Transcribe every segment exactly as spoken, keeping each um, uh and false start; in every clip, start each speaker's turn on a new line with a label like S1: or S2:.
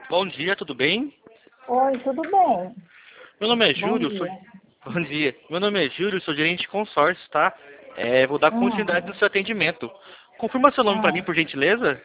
S1: Bom dia, tudo bem?
S2: Oi, tudo bem?
S1: Meu nome é
S2: Bom
S1: Júlio, sou...
S2: dia.
S1: Bom dia. Meu nome é Júlio, sou gerente de consórcio, tá? É, vou dar
S2: Hum,
S1: continuidade no seu atendimento. Confirma seu nome para mim,
S2: hum.
S1: por gentileza?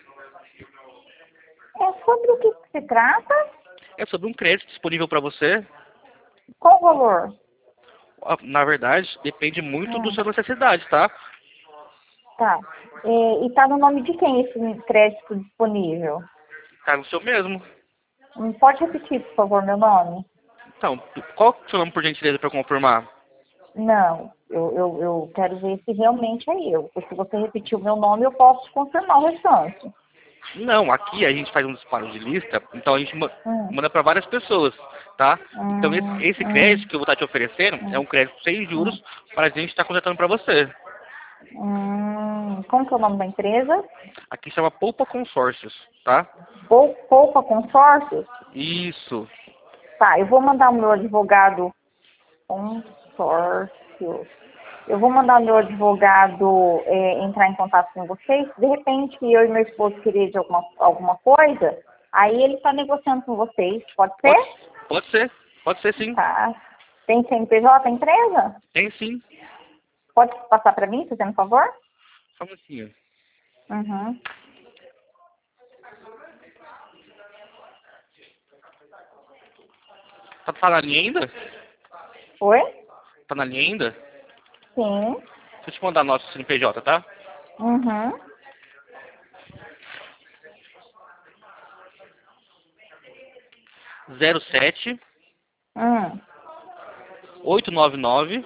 S2: É sobre o que que se trata?
S1: É sobre um crédito disponível para você.
S2: Qual o valor?
S1: Ah, na verdade, depende muito da
S2: Hum,
S1: sua necessidade, tá?
S2: tá. É, e tá no nome de quem esse crédito disponível?
S1: Tá no seu mesmo.
S2: Hum, pode repetir, por favor, meu nome?
S1: Então, qual que é o seu nome, por gentileza, para confirmar?
S2: Não, eu, eu, eu quero ver se realmente é eu. Porque se você repetir o meu nome, eu posso confirmar o restante.
S1: Não, aqui a gente faz um disparo de lista, então a gente ma-
S2: Hum,
S1: manda para várias pessoas, tá? Então esse,
S2: hum,
S1: esse crédito
S2: hum,
S1: que eu vou estar te oferecendo é
S2: hum,
S1: um crédito sem juros
S2: hum,
S1: para a gente estar contratando para você.
S2: hum. Como que é o nome da empresa?
S1: Aqui chama Poupa Consórcios, tá?
S2: Pou- Poupa Consórcios?
S1: Isso.
S2: Tá, eu vou mandar o meu advogado consórcio. Eu vou mandar meu advogado é, entrar em contato com vocês. De repente, eu e meu esposo queria de alguma, alguma coisa, aí ele está negociando com vocês. Pode ser?
S1: Pode, pode ser. Pode ser sim.
S2: Tá. Tem C N P J a empresa?
S1: Tem sim.
S2: Pode passar para mim, fazendo favor?
S1: Só um pouquinho.
S2: Uhum.
S1: Tá, tá na linha ainda?
S2: Oi?
S1: Tá na linha ainda?
S2: Sim.
S1: Deixa eu te mandar nosso C N P J, tá?
S2: Uhum.
S1: Zero sete
S2: Hum.
S1: oito nove nove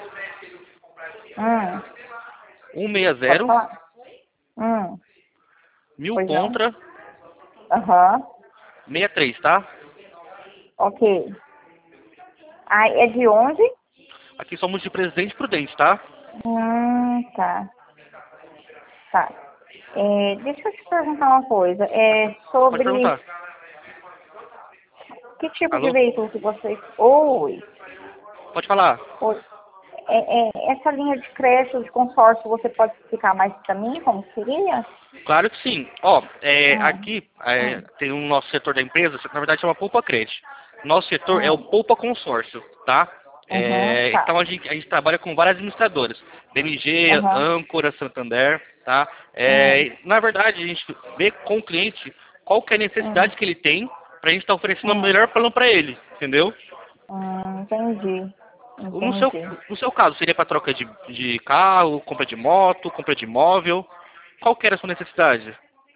S2: Hum.
S1: um seis
S2: Pode
S1: zero
S2: falar? Hum.
S1: mil
S2: Pois não?
S1: contra
S2: Aham.
S1: sessenta e três, tá?
S2: Ok. Ah, é de onde?
S1: Aqui somos de Presidente Prudente, tá?
S2: Hum, tá. Tá. É, deixa eu te perguntar uma coisa. É
S1: Pode
S2: sobre
S1: perguntar.
S2: que tipo de
S1: Alô?
S2: veículo que vocês. Oi.
S1: Pode falar.
S2: Oi. É, é, essa linha de crédito de consórcio, você pode explicar mais para mim como seria?
S1: Claro que sim. Ó, é,
S2: Hum,
S1: aqui é,
S2: hum,
S1: tem um nosso setor da empresa, na verdade chama Poupa Crédito. Nosso setor é o
S2: hum,
S1: Poupa Consórcio, tá?
S2: uhum,
S1: É,
S2: tá.
S1: então a gente, a gente trabalha com várias administradoras, B M G,
S2: Uhum,
S1: Âncora, Santander, tá?
S2: hum,
S1: É, na verdade a gente vê com o cliente qual que é a
S2: hum,
S1: necessidade que ele tem para a gente estar oferecendo o
S2: hum,
S1: melhor plano para ele, entendeu?
S2: hum, entendi.
S1: No seu,
S2: Entendi.
S1: no seu caso, seria para troca de, de carro, compra de moto, compra de imóvel? Qual que era a sua necessidade?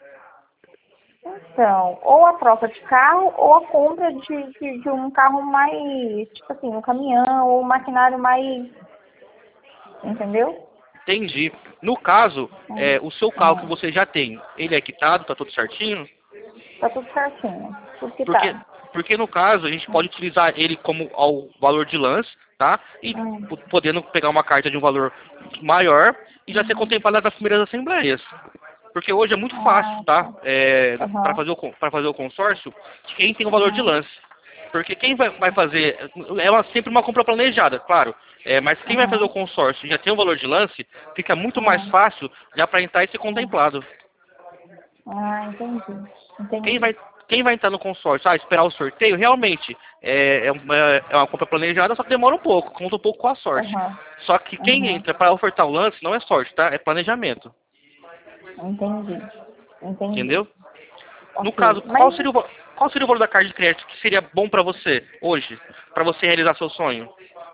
S2: Então, ou a troca de carro ou a compra de, de, de um carro mais, tipo assim, um caminhão ou um maquinário mais, entendeu?
S1: Entendi. No caso,
S2: Hum,
S1: é, o seu carro que
S2: hum.
S1: você já tem, ele é quitado, tá tudo certinho?
S2: Tá tudo certinho. Tudo
S1: Porque,
S2: quitado.
S1: porque no caso, a gente pode
S2: Hum,
S1: utilizar ele como ao valor de lance, tá? E
S2: hum,
S1: po- podendo pegar uma carta de um valor maior e já ser
S2: hum.
S1: contemplado nas primeiras assembleias. Porque hoje é muito fácil,
S2: Ah,
S1: tá?
S2: tá.
S1: É, para
S2: Aham.
S1: fazer o, para fazer o consórcio, quem tem o valor de
S2: Uhum.
S1: lance. Porque quem vai, vai fazer, é uma- sempre uma compra planejada, claro. É, mas quem vai fazer o
S2: Uhum.
S1: consórcio e já tem o valor de lance, fica muito mais
S2: Uhum.
S1: fácil já para entrar e ser
S2: Uhum.
S1: contemplado.
S2: Ah, entendi.
S1: Quem
S2: Entendi.
S1: vai, quem vai entrar no consórcio, ah, esperar o sorteio, realmente é, é, uma, é uma compra planejada, só que demora um pouco, conta um pouco com a sorte.
S2: Aham.
S1: Só que quem
S2: Uhum.
S1: entra para ofertar o lance não é sorte, tá? É planejamento,
S2: Entendi. Entendi.
S1: entendeu? No caso,
S2: Ok.
S1: qual
S2: Mas
S1: seria o, va- qual seria o valor da carta de crédito que seria bom para você hoje, para você realizar seu sonho?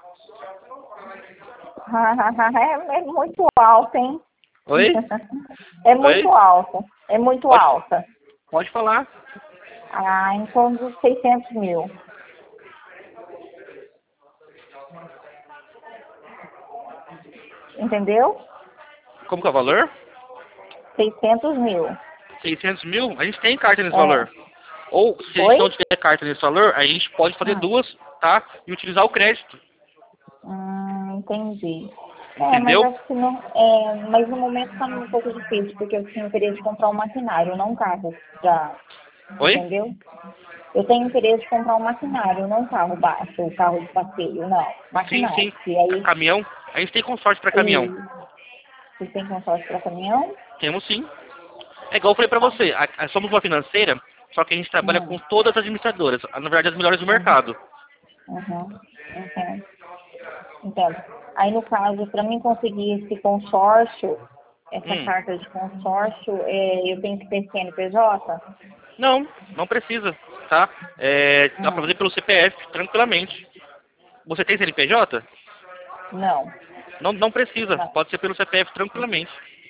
S2: é, é muito alta, hein?
S1: Oi?
S2: É muito
S1: Oi?
S2: alta. É muito
S1: Pode,
S2: alta.
S1: pode falar.
S2: Ah, em torno dos seiscentos mil. Entendeu?
S1: Como que é o valor?
S2: Seiscentos mil.
S1: seiscentos mil? A gente tem carta nesse
S2: É.
S1: valor. Ou, se a gente
S2: Oi?
S1: não tiver carta nesse valor, a gente pode fazer
S2: Hum.
S1: duas, tá? E utilizar o crédito.
S2: Hum, entendi. É, mas
S1: Entendeu?
S2: acho que não. É, mas no momento está um pouco difícil, porque eu tenho interesse de comprar um maquinário, não um carro. Já,
S1: Oi?
S2: entendeu? Eu tenho interesse de comprar um maquinário, não um carro baixo, um carro de passeio, não.
S1: Sim,
S2: Maquinário.
S1: sim.
S2: E aí,
S1: Caminhão. A gente tem consórcio para caminhão.
S2: e, você tem consórcio para caminhão?
S1: Temos sim. É igual eu falei pra
S2: Tá.
S1: você, a- a- somos uma financeira só que a gente trabalha
S2: Hum.
S1: com todas as administradoras, na verdade as melhores do mercado.
S2: Uhum. Entendo. Entendo. Aí, no caso, para mim conseguir esse consórcio, essa
S1: Hum.
S2: carta de consórcio, é, eu tenho que ter C N P J?
S1: Não, não precisa, tá? É, dá pra
S2: Hum.
S1: fazer pelo C P F, tranquilamente. Você tem C N P J?
S2: Não.
S1: Não, não precisa,
S2: Não.
S1: pode ser pelo C P F tranquilamente.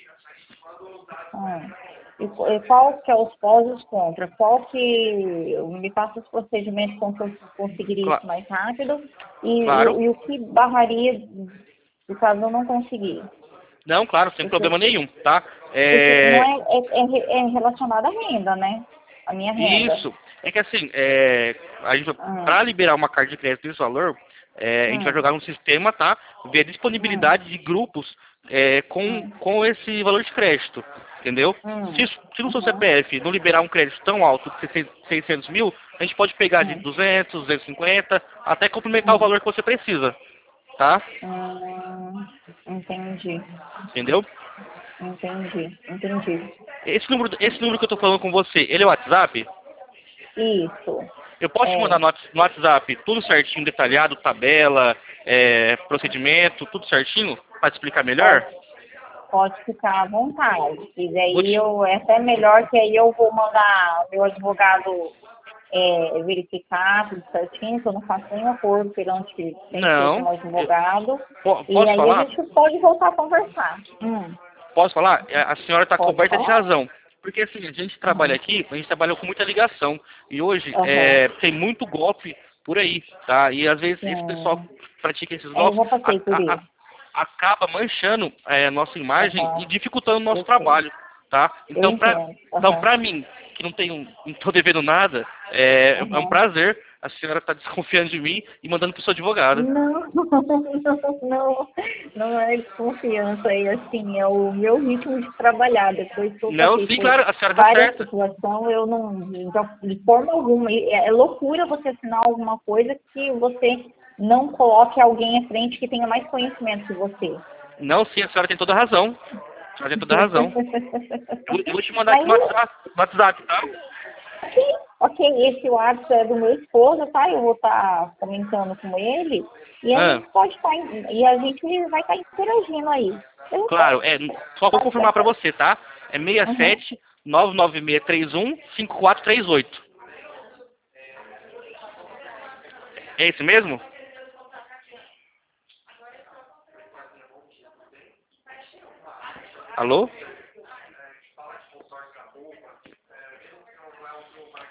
S2: Hum. E, qu- e qual que é os pós e os contras? Qual que me passa os procedimentos com que eu conseguiria
S1: Cla-
S2: isso mais rápido e, e,
S1: claro.
S2: e o que barraria se caso eu não conseguir?
S1: Não, claro, sem
S2: Porque,
S1: problema nenhum, tá?
S2: porque não
S1: É,
S2: é, é, é re- é relacionado à renda, né? A minha renda.
S1: isso. É que assim, é, a gente,
S2: Hum,
S1: para liberar uma carta de crédito desse valor, é, a gente vai
S2: hum,
S1: jogar no sistema, tá? Ver a
S2: hum,
S1: disponibilidade de grupos é, com,
S2: hum,
S1: com esse valor de crédito, entendeu? Se,
S2: hum,
S1: se no seu
S2: uhum,
S1: C P F não liberar um crédito tão alto que seiscentos mil, a gente pode pegar de
S2: hum,
S1: duzentos, duzentos e cinquenta, até complementar o
S2: hum,
S1: valor que você precisa, tá?
S2: hum, entendi,
S1: Entendeu?
S2: entendi, entendi.
S1: Esse número, esse número que eu tô falando com você, ele é o WhatsApp?
S2: Isso,
S1: Eu posso te mandar
S2: é,
S1: no Whats- no WhatsApp tudo certinho, detalhado, tabela, é, procedimento, tudo certinho, para te explicar melhor?
S2: pode, pode ficar à vontade. E
S1: Vou
S2: daí
S1: te...
S2: eu, é até melhor que aí eu vou mandar meu advogado é, verificar tudo certinho, que eu não faço nenhum acordo perante sem ser com
S1: Não.
S2: o
S1: Eu-
S2: advogado.
S1: po-
S2: E
S1: posso
S2: aí a
S1: falar?
S2: gente pode voltar a conversar. Hum,
S1: Posso falar? É, a senhora está
S2: pode
S1: coberta de
S2: falar?
S1: razão. Porque assim, a gente trabalha
S2: Uhum.
S1: aqui, a gente trabalha com muita ligação. E hoje
S2: Aham.
S1: é, tem muito golpe por aí, tá? E às vezes esse pessoal
S2: Sim.
S1: que pratica esses
S2: É, eu
S1: golpes
S2: já
S1: a-
S2: passei por
S1: a- a-
S2: isso.
S1: acaba manchando é, a nossa imagem e
S2: Aham.
S1: dificultando o nosso
S2: Eu sei.
S1: trabalho, tá?
S2: Eu
S1: Então, pra,
S2: entendo.
S1: então,
S2: Aham.
S1: pra mim, que não tenho, não tô devendo nada, é, é um
S2: Aham.
S1: prazer a senhora estar desconfiando de mim e mandando pro seu advogado.
S2: Não, não, não, não é desconfiança, é assim, é o meu ritmo de trabalhar. Depois que eu
S1: Não,
S2: passei
S1: sim,
S2: por
S1: claro, a senhora tá
S2: várias
S1: certa.
S2: situações, eu não, de de forma alguma, e é é loucura você assinar alguma coisa que você não coloque alguém à frente que tenha mais conhecimento que você.
S1: Não, sim, a senhora tem toda a razão. A senhora tem toda a razão. Eu, eu vou te mandar aqui
S2: Mas
S1: no WhatsApp, no WhatsApp, tá?
S2: ok, ok, esse WhatsApp é do meu esposo, tá? Eu vou estar comentando com ele e a
S1: Ah,
S2: gente pode estar, e a gente vai estar interagindo aí. Beleza?
S1: claro, é, só vou
S2: Pode ser
S1: confirmar pra
S2: certo.
S1: você, tá? É seis
S2: Uhum.
S1: sete nove nove seis três um cinco quatro três oito. É esse mesmo? Alô?